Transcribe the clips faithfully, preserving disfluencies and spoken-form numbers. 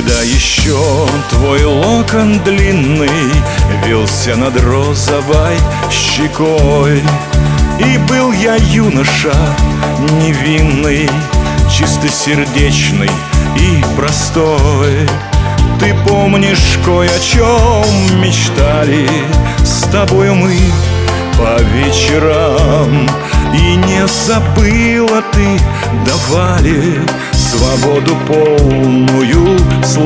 Когда еще твой локон длинный вился над розовой щекой, и был я юноша невинный, чистосердечный и простой. Ты помнишь, кое о чем мечтали с тобою мы по вечерам, и не забыла ты, давали свободу полную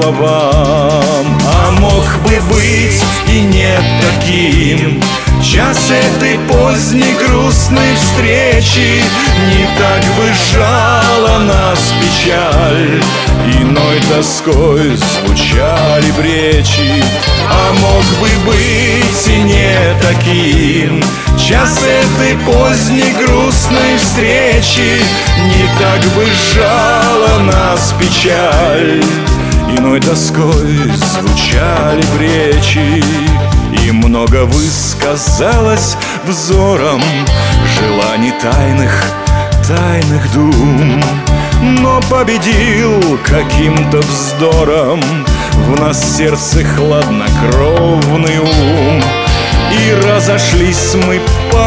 словам. А мог бы быть и не таким час этой поздней грустной встречи, не так бы жала нас печаль, иной тоской звучали б речи. А мог бы быть и не таким час этой поздней грустной встречи, не так бы жала нас печаль, иной тоской звучали б речи. И много высказалось взором желаний тайных, тайных дум, но победил каким-то вздором в нас сердце хладнокровный ум. И разошлись мы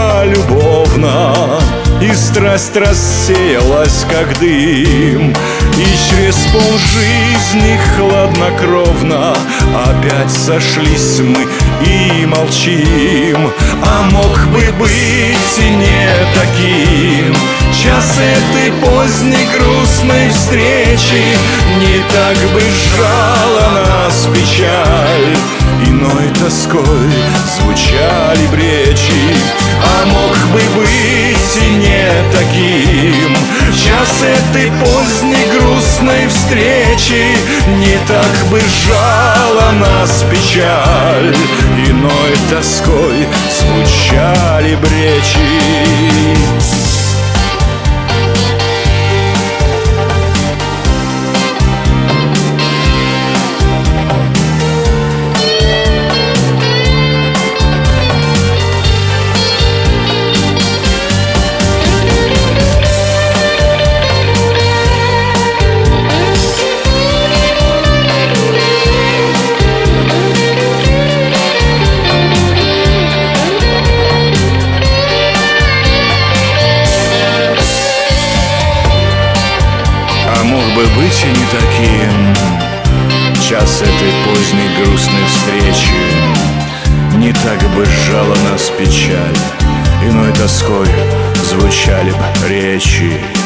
полюбовно, и страсть рассеялась, как дым, и через полжизни хладнокровно опять сошлись мы и молчим. А мог бы быть и не таким час этой поздней грустной встречи, не так бы жала нас печаль, иной тоской звучали б речи. А мог бы быть и не таким час этой поздней грустной встречи, не так бы жала нас печаль, иной тоской звучали б речи. Мог бы быть и не таким час этой поздней грустной встречи, не так бы сжала нас печаль, иной тоской звучали бы речи.